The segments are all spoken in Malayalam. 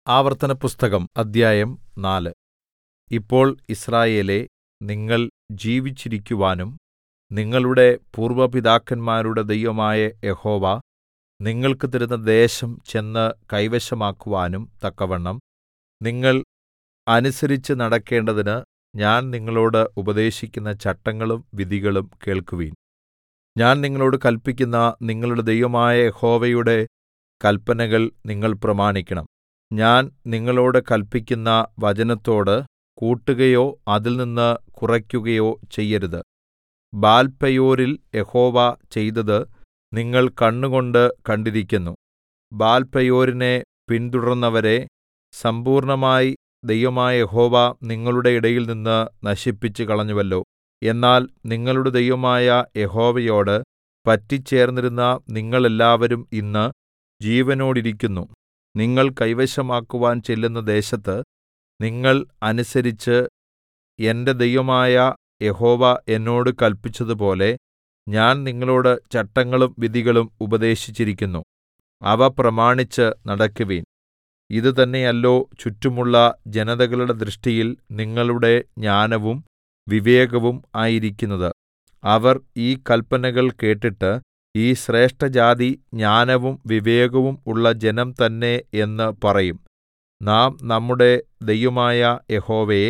ആവർത്തനപുസ്തകം അദ്ധ്യായം 4. ഇപ്പോൾ യിസ്രായേലേ, നിങ്ങൾ ജീവിച്ചിരിക്കുവാനും നിങ്ങളുടെ പൂർവ്വ പിതാക്കന്മാരുടെ ദൈവമായ യഹോവ നിങ്ങൾക്ക് തരുന്ന ദേശം ചെന്ന് കൈവശമാക്കുവാനും തക്കവണ്ണം നിങ്ങൾ അനുസരിച്ച് നടക്കേണ്ടതിന് ഞാൻ നിങ്ങളോട് ഉപദേശിക്കുന്ന ചട്ടങ്ങളും വിധികളും കേൾക്കുവിൻ. ഞാൻ നിങ്ങളോട് കല്പിക്കുന്ന നിങ്ങളുടെ ദൈവമായ യഹോവയുടെ കല്പനകൾ നിങ്ങൾ പ്രമാണിക്കണം. ഞാൻ നിങ്ങളോട് കല്പിക്കുന്ന വചനത്തോട് കൂട്ടുകയോ അതിൽനിന്ന് കുറയ്ക്കുകയോ ചെയ്യരുത്. ബാൽപെയോരിൽ യഹോവ ചെയ്തത് നിങ്ങൾ കണ്ണുകൊണ്ട് കണ്ടിരിക്കുന്നു. ബാൽപെയോരിനെ പിന്തുടർന്നവരെ സമ്പൂർണ്ണമായി ദൈവമായ യഹോവ നിങ്ങളുടെ ഇടയിൽനിന്ന് നശിപ്പിച്ചുകളഞ്ഞുവല്ലോ. എന്നാൽ നിങ്ങളുടെ ദൈവമായ യഹോവയോട് പറ്റിച്ചേർന്നിരുന്ന നിങ്ങൾ എല്ലാവരും ഇന്ന് ജീവനോടിരിക്കുന്നു. നിങ്ങൾ കൈവശമാക്കുവാൻ ചെല്ലുന്ന ദേശത്ത് നിങ്ങൾ അനുസരിച്ച് എന്റെ ദൈവമായ യഹോവ എന്നോട് കല്പിച്ചതുപോലെ ഞാൻ നിങ്ങളോട് ചട്ടങ്ങളും വിധികളും ഉപദേശിച്ചിരിക്കുന്നു. അവ പ്രമാണിച്ച് നടക്കുവിൻ. ഇത് തന്നെയല്ലോ ചുറ്റുമുള്ള ജനതകളുടെ ദൃഷ്ടിയിൽ നിങ്ങളുടെ ജ്ഞാനവും വിവേകവും ആയിരിക്കുന്നത്. അവർ ഈ കല്പനകൾ കേട്ടിട്ട് ഈ ശ്രേഷ്ഠജാതി ജ്ഞാനവും വിവേകവും ഉള്ള ജനം തന്നെ എന്ന് പറയും. നാം നമ്മുടെ ദൈവമായ യഹോവയെ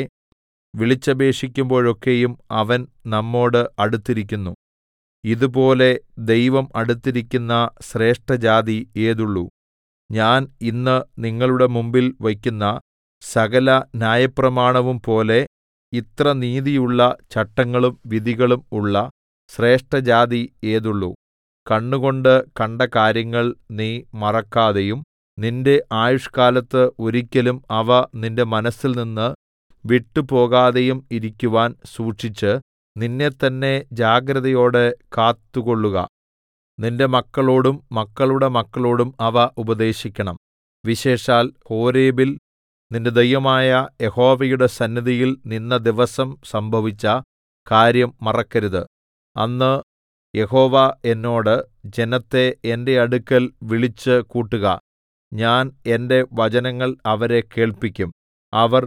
വിളിച്ചപേക്ഷിക്കുമ്പോഴൊക്കെയും അവൻ നമ്മോട് അടുത്തിരിക്കുന്നു. ഇതുപോലെ ദൈവം അടുത്തിരിക്കുന്ന ശ്രേഷ്ഠജാതി ഏതുള്ളു? ഞാൻ ഇന്ന് നിങ്ങളുടെ മുമ്പിൽ വയ്ക്കുന്ന സകല ന്യായപ്രമാണവും പോലെ ഇത്ര നീതിയുള്ള ചട്ടങ്ങളും വിധികളും ഉള്ള ശ്രേഷ്ഠജാതി ഏതുള്ളു? കണ്ണുകൊണ്ട് കണ്ട കാര്യങ്ങൾ നീ മറക്കാതെയും നിന്റെ ആയുഷ്കാലത്ത് ഒരിക്കലും അവ നിന്റെ മനസ്സിൽനിന്ന് വിട്ടുപോകാതെയും ഇരിക്കുവാൻ സൂക്ഷിച്ച് നിന്നെത്തന്നെ ജാഗ്രതയോടെ കാത്തുകൊള്ളുക. നിന്റെ മക്കളോടും മക്കളുടെ മക്കളോടും അവ ഉപദേശിക്കണം. വിശേഷാൽ ഹോരേബിൽ നിന്റെ ദൈവമായ യഹോവയുടെ സന്നിധിയിൽ നിന്ന ദിവസം സംഭവിച്ച കാര്യം മറക്കരുത്. അന്ന് യഹോവ എന്നോട്, ജനത്തെ എന്റെ അടുക്കൽ വിളിച്ച് കൂട്ടുക. ഞാൻ എന്റെ വചനങ്ങൾ അവരെ കേൾപ്പിക്കും. അവർ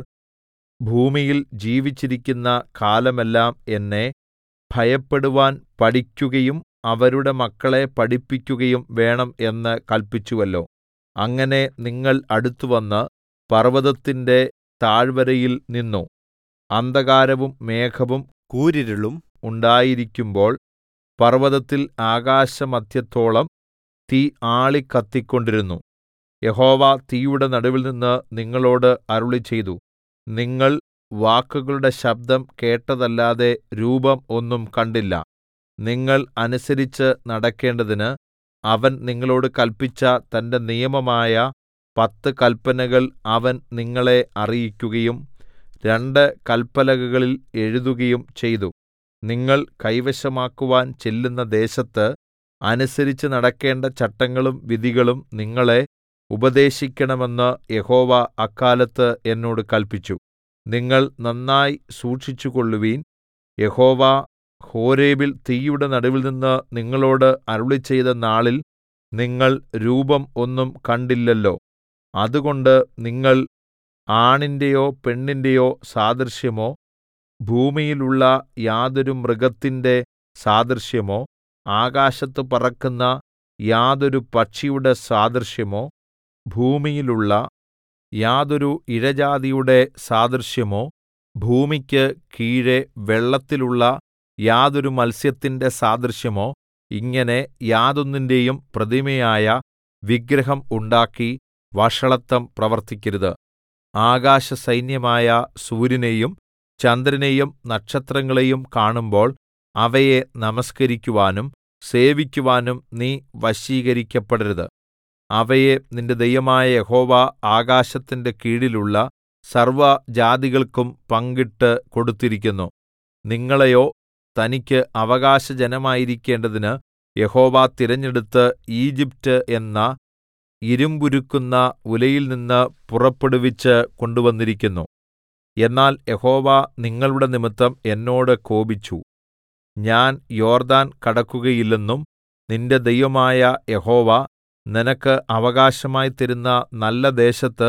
ഭൂമിയിൽ ജീവിച്ചിരിക്കുന്ന കാലമെല്ലാം എന്നെ ഭയപ്പെടുവാൻ പഠിക്കുകയും അവരുടെ മക്കളെ പഠിപ്പിക്കുകയും വേണം എന്ന് കല്പിച്ചുവല്ലോ. അങ്ങനെ നിങ്ങൾ അടുത്തുവന്ന് പർവ്വതത്തിന്റെ താഴ്വരയിൽ നിന്നു. അന്ധകാരവും മേഘവും കൂരിരുളും ഉണ്ടായിരിക്കുമ്പോൾ പർവ്വതത്തിൽ ആകാശമദ്ധ്യത്തോളം തീ ആളിക്കത്തിക്കൊണ്ടിരുന്നു. യഹോവ തീയുടെ നടുവിൽനിന്ന് നിങ്ങളോട് അരുളിച്ചെയ്തു. നിങ്ങൾ വാക്കുകളുടെ ശബ്ദം കേട്ടതല്ലാതെ രൂപം ഒന്നും കണ്ടില്ല. നിങ്ങൾ അനുസരിച്ച് നടക്കേണ്ടതിന് അവൻ നിങ്ങളോട് കല്പിച്ച തന്റെ നിയമമായ 10 കല്പനകൾ അവൻ നിങ്ങളെ അറിയിക്കുകയും 2 കല്പലകകളിൽ എഴുതുകയും ചെയ്തു. നിങ്ങൾ കൈവശമാക്കുവാൻ ചെല്ലുന്ന ദേശത്ത് അനുസരിച്ച് നടക്കേണ്ട ചട്ടങ്ങളും വിധികളും നിങ്ങളെ ഉപദേശിക്കണമെന്ന് യഹോവ അക്കാലത്ത് എന്നോട് കല്പിച്ചു. നിങ്ങൾ നന്നായി സൂക്ഷിച്ചുകൊള്ളുവിൻ. യഹോവ ഹോരേബിൽ തീയുടെ നടുവിൽനിന്ന് നിങ്ങളോട് അരുളിച്ചെയ്ത നാളിൽ നിങ്ങൾ രൂപം ഒന്നും കണ്ടില്ലല്ലോ. അതുകൊണ്ട് നിങ്ങൾ ആണിന്റെയോ പെണ്ണിന്റെയോ സാദൃശ്യമോ ഭൂമിയിലുള്ള യാതൊരു മൃഗത്തിന്റെ സാദൃശ്യമോ ആകാശത്ത് പറക്കുന്ന യാതൊരു പക്ഷിയുടെ സാദൃശ്യമോ ഭൂമിയിലുള്ള യാതൊരു ഇഴജാതിയുടെ സാദൃശ്യമോ ഭൂമിക്ക് കീഴെ വെള്ളത്തിലുള്ള യാതൊരു മത്സ്യത്തിന്റെ സാദൃശ്യമോ ഇങ്ങനെ യാതൊന്നിന്റെയും പ്രതിമയായ വിഗ്രഹം ഉണ്ടാക്കി വഷളത്തം പ്രവർത്തിക്കരുത്. ആകാശസൈന്യമായ സൂര്യനെയും ചന്ദ്രനെയും നക്ഷത്രങ്ങളെയും കാണുമ്പോൾ അവയെ നമസ്കരിക്കുവാനും സേവിക്കുവാനും നീ വശീകരിക്കപ്പെടരുത്. അവയെ നിന്റെ ദൈവമായ യഹോവ ആകാശത്തിന്റെ കീഴിലുള്ള സർവ്വജാതികൾക്കും പങ്കിട്ട് കൊടുത്തിരിക്കുന്നു. നിങ്ങളെയോ തനിക്ക് അവകാശജനമായിരിക്കേണ്ടതിന് യഹോവ തിരഞ്ഞെടുത്ത് ഈജിപ്റ്റ് എന്ന ഇരുമ്പുരുക്കുന്ന ഉലയിൽനിന്ന് പുറപ്പെടുവിച്ച് കൊണ്ടുവന്നിരിക്കുന്നു. എന്നാൽ യഹോവ നിങ്ങളുടെ നിമിത്തം എന്നോട് കോപിച്ചു. ഞാൻ യോർദ്ദാൻ കടക്കുകയില്ലെന്നും നിന്റെ ദൈവമായ യഹോവ നിനക്ക് അവകാശമായി തരുന്ന നല്ല ദേശത്ത്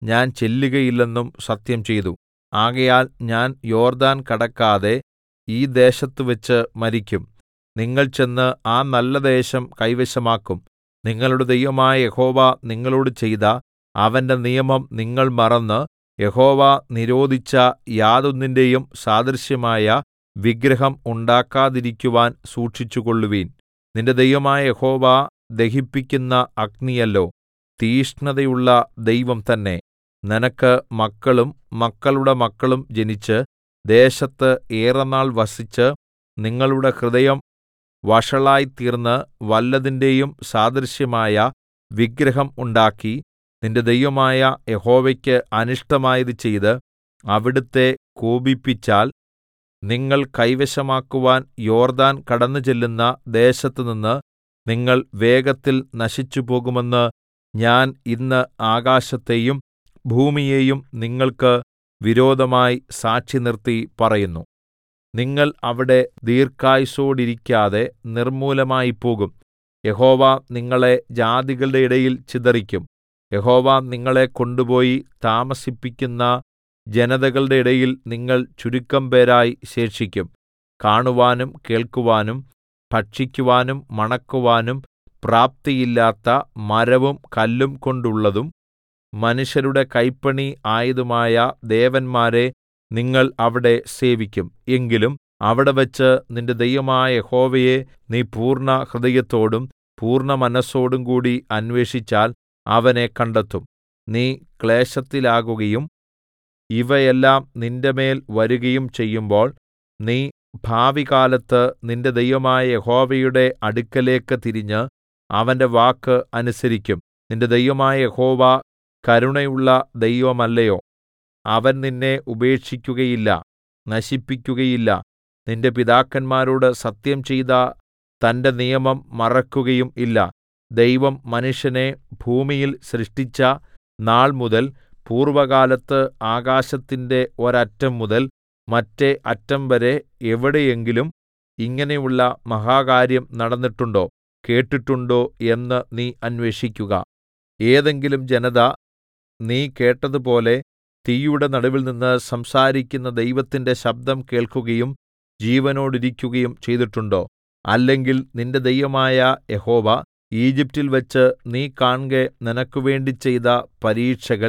ഞാൻ ചെല്ലുകയില്ലെന്നും സത്യംചെയ്തു. ആകയാൽ ഞാൻ യോർദ്ദാൻ കടക്കാതെ ഈ ദേശത്തുവെച്ച് മരിക്കും. നിങ്ങൾ ചെന്ന് ആ നല്ല ദേശം കൈവശമാക്കും. നിങ്ങളുടെ ദൈവമായ യഹോവ നിങ്ങളോട് ചെയ്ത അവന്റെ നിയമം നിങ്ങൾ മറന്ന് യഹോവ നിരോധിച്ച യാതൊന്നിന്റെയും സാദൃശ്യമായ വിഗ്രഹം ഉണ്ടാക്കാതിരിക്കുവാൻ സൂക്ഷിച്ചുകൊള്ളുവിൻ. നിന്റെ ദൈവമായ യഹോവ ദഹിപ്പിക്കുന്ന അഗ്നിയല്ലോ, തീക്ഷ്ണതയുള്ള ദൈവം തന്നെ. നിനക്ക് മക്കളും മക്കളുടെ മക്കളും ജനിച്ച് ദേശത്ത് ഏറെനാൾ വസിച്ച് നിങ്ങളുടെ ഹൃദയം വഷളായിത്തീർന്ന് വല്ലതിന്റെയും സാദൃശ്യമായ വിഗ്രഹം ഉണ്ടാക്കി നിന്റെ ദൈവമായ യഹോവയ്ക്ക് അനിഷ്ടമായത് ചെയ്ത് അവിടുത്തെ കോപിപ്പിച്ചാൽ നിങ്ങൾ കൈവശമാക്കുവാൻ യോർദ്ദാൻ കടന്നുചെല്ലുന്ന ദേശത്തുനിന്ന് നിങ്ങൾ വേഗത്തിൽ നശിച്ചുപോകുമെന്ന് ഞാൻ ഇന്ന് ആകാശത്തെയും ഭൂമിയെയും നിങ്ങൾക്ക് വിരോധമായി സാക്ഷി നിർത്തി പറയുന്നു. നിങ്ങൾ അവിടെ ദീർഘായുസ്സോടിരിക്കാതെ നിർമ്മൂലമായിപ്പോകും. യഹോവ നിങ്ങളെ ജാതികളുടെ ഇടയിൽ ചിതറിക്കും. യഹോവ നിങ്ങളെ കൊണ്ടുപോയി താമസിപ്പിക്കുന്ന ജനതകളുടെ ഇടയിൽ നിങ്ങൾ ചുരുക്കം പേരായി ശേഷിക്കും. കാണുവാനും കേൾക്കുവാനും ഭക്ഷിക്കുവാനും മണക്കുവാനും പ്രാപ്തിയില്ലാത്ത മരവും കല്ലും കൊണ്ടുള്ളതും മനുഷ്യരുടെ കൈപ്പണി ആയതുമായ ദേവന്മാരെ നിങ്ങൾ അവിടെ സേവിക്കും. എങ്കിലും അവിടെവെച്ച് നിന്റെ ദൈവമായ യഹോവയെ നീ പൂർണ്ണ ഹൃദയത്തോടും പൂർണ്ണ മനസ്സോടും കൂടി അന്വേഷിച്ചാൽ അവനെ കണ്ടെത്തും. നീ ക്ലേശത്തിലാകുകയും ഇവയെല്ലാം നിന്റെമേൽ വരുകയും ചെയ്യുമ്പോൾ നീ ഭാവികാലത്ത് നിന്റെ ദൈവമായ യഹോവയുടെ അടുക്കലേക്ക് തിരിഞ്ഞ് അവന്റെ വാക്ക് അനുസരിക്കും. നിന്റെ ദൈവമായ യഹോവ കരുണയുള്ള ദൈവമല്ലയോ? അവൻ നിന്നെ ഉപേക്ഷിക്കുകയില്ല, നശിപ്പിക്കുകയില്ല. നിന്റെ പിതാക്കന്മാരോട് സത്യം ചെയ്ത തന്റെ നിയമം മറക്കുകയും ഇല്ല. ദൈവം മനുഷ്യനെ ഭൂമിയിൽ സൃഷ്ടിച്ച നാൾ മുതൽ പൂർവ്വകാലത്ത് ആകാശത്തിന്റെ ഒരറ്റം മുതൽ മറ്റെ അറ്റം വരെ എവിടെയെങ്കിലും ഇങ്ങനെയുള്ള മഹാകാര്യം നടന്നിട്ടുണ്ടോ, കേട്ടിട്ടുണ്ടോ എന്ന് നീ അന്വേഷിക്കുക. ഏതെങ്കിലും ജനത നീ കേട്ടതുപോലെ തീയുടെ നടുവിൽനിന്ന് സംസാരിക്കുന്ന ദൈവത്തിന്റെ ശബ്ദം കേൾക്കുകയും ജീവനോടിരിക്കുകയും ചെയ്തിട്ടുണ്ടോ? അല്ലെങ്കിൽ നിന്റെ ദൈവമായ യഹോവ ഈജിപ്റ്റിൽ വെച്ച് നീ കാൺകെ നിനക്കുവേണ്ടി ചെയ്ത പരീക്ഷകൾ,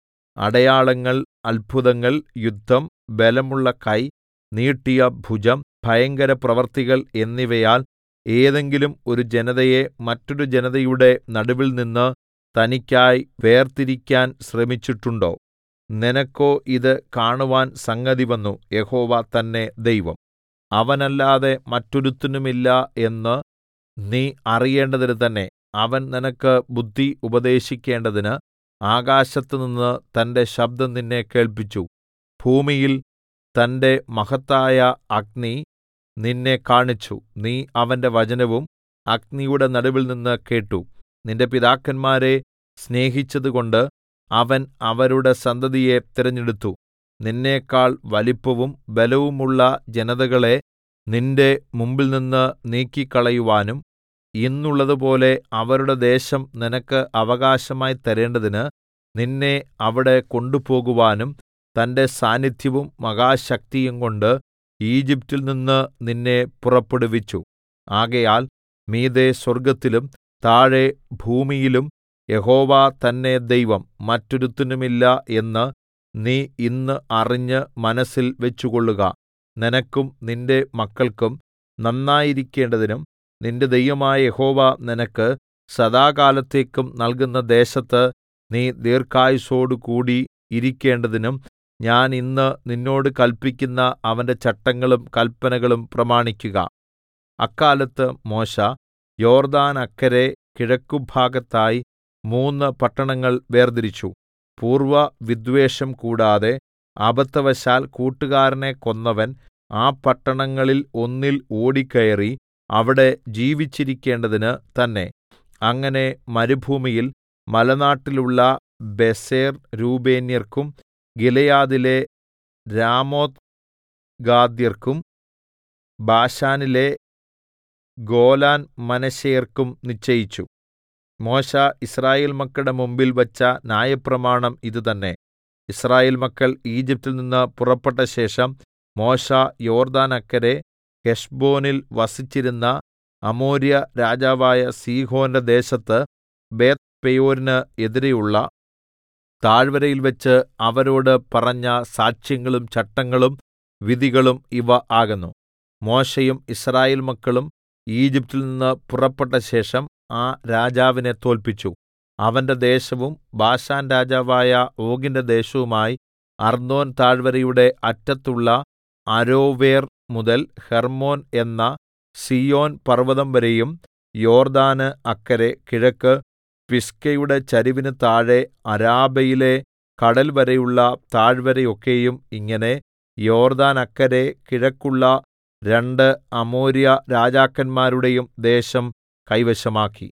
അടയാളങ്ങൾ, അത്ഭുതങ്ങൾ, യുദ്ധം, ബലമുള്ള കൈ, നീട്ടിയ ഭുജം, ഭയങ്കര പ്രവൃത്തികൾ എന്നിവയാൽ ഏതെങ്കിലും ഒരു ജനതയെ മറ്റൊരു ജനതയുടെ നടുവിൽനിന്ന് തനിക്കായി വേർതിരിക്കാൻ ശ്രമിച്ചിട്ടുണ്ടോ? നിനക്കോ ഇത് കാണുവാൻ സംഗതി വന്നു. യഹോവ തന്നെ ദൈവം, അവനല്ലാതെ മറ്റൊരുത്തനുമില്ല എന്ന് നീ അറിയേണ്ടതിന് തന്നെ. അവൻ നിനക്ക് ബുദ്ധി ഉപദേശിക്കേണ്ടതിന് ആകാശത്തുനിന്ന് തന്റെ ശബ്ദം നിന്നെ കേൾപ്പിച്ചു. ഭൂമിയിൽ തന്റെ മഹത്തായ അഗ്നി നിന്നെ കാണിച്ചു. നീ അവന്റെ വചനവും അഗ്നിയുടെ നടുവിൽനിന്ന് കേട്ടു. നിന്റെ പിതാക്കന്മാരെ സ്നേഹിച്ചതുകൊണ്ട് അവൻ അവരുടെ സന്തതിയെ തിരഞ്ഞെടുത്തു. നിന്നെക്കാൾ വലിപ്പവും ബലവുമുള്ള ജനതകളെ നിന്റെ മുമ്പിൽനിന്ന് നീക്കിക്കളയുവാനും ഇന്നുള്ളതുപോലെ അവരുടെ ദേശം നിനക്ക് അവകാശമായി തരേണ്ടതിന് നിന്നെ അവിടെ കൊണ്ടുപോകുവാനും തന്റെ സാന്നിധ്യവും മഹാശക്തിയും കൊണ്ട് ഈജിപ്റ്റിൽ നിന്ന് നിന്നെ പുറപ്പെടുവിച്ചു. ആകയാൽ മീതെ സ്വർഗ്ഗത്തിലും താഴെ ഭൂമിയിലും യഹോവ തന്നെ ദൈവം, മറ്റൊരുത്തനുമില്ല എന്ന് നീ ഇന്ന് അറിഞ്ഞ് മനസ്സിൽ വെച്ചുകൊള്ളുക. നിനക്കും നിന്റെ മക്കൾക്കും നന്നായിരിക്കേണ്ടതിനും നിന്റെ ദൈവമായ യഹോവ നിനക്ക് സദാകാലത്തേക്കും നൽകുന്ന ദേശത്ത് നീ ദീർഘായുസ്സോടുകൂടി ഇരിക്കേണ്ടതിനും ഞാൻ ഇന്ന് നിന്നോട് കല്പിക്കുന്ന അവന്റെ ചട്ടങ്ങളും കല്പനകളും പ്രമാണിക്കുക. അക്കാലത്ത് മോശെ യോർദ്ദാനക്കരെ കിഴക്കുഭാഗത്തായി 3 പട്ടണങ്ങൾ വേർതിരിച്ചു. പൂർവ്വ വിദ്വേഷം കൂടാതെ അബദ്ധവശാൽ കൂട്ടുകാരനെ കൊന്നവൻ ആ പട്ടണങ്ങളിൽ ഒന്നിൽ ഓടിക്കയറി അവിടെ ജീവിച്ചിരിക്കേണ്ടതിന് തന്നെ. അങ്ങനെ മരുഭൂമിയിൽ മലനാട്ടിലുള്ള ബേസെർ രൂബേന്യർക്കും ഗിലെയാദിലെ രാമോത്ത് ഗാദ്യർക്കും ബാശാനിലെ ഗോലാൻ മനശ്ശെയർക്കും നിശ്ചയിച്ചു. മോശെ യിസ്രായേൽ മക്കളുടെ മുമ്പിൽ വച്ച ന്യായപ്രമാണം ഇത് തന്നെ. യിസ്രായേൽ മക്കൾ ഈജിപ്റ്റിൽ നിന്ന് പുറപ്പെട്ട ശേഷം മോശെ യോർദ്ദാനക്കരെ ഹെശ്ബോനിൽ വസിച്ചിരുന്ന അമോര്യ രാജാവായ സീഹോന്റെ ദേശത്ത് ബേത്ത്പെയോരിന് എതിരെയുള്ള താഴ്വരയിൽവെച്ച് അവരോട് പറഞ്ഞ സാക്ഷ്യങ്ങളും ചട്ടങ്ങളും വിധികളും ഇവ ആകുന്നു. മോശെയും യിസ്രായേൽ മക്കളും ഈജിപ്റ്റിൽ നിന്ന് പുറപ്പെട്ട ശേഷം ആ രാജാവിനെ തോല്പിച്ചു. അവന്റെ ദേശവും ബാശാൻ രാജാവായ ഓഗിന്റെ ദേശവുമായി അർന്നോൻ താഴ്വരയുടെ അറ്റത്തുള്ള അരോവേർ മുതൽ ഹെർമ്മോൻ എന്ന സീയോൻ പർവ്വതം വരെയും യോർദ്ദാന് അക്കരെ കിഴക്ക് പിസ്ഗയുടെ ചരിവിന് താഴെ അരാബയിലെ കടൽ വരെയുള്ള താഴ്വരയൊക്കെയും ഇങ്ങനെ യോർദ്ദാനക്കരെ കിഴക്കുള്ള രണ്ട് അമോര്യ രാജാക്കന്മാരുടെയും ദേശം കൈവശമാക്കി.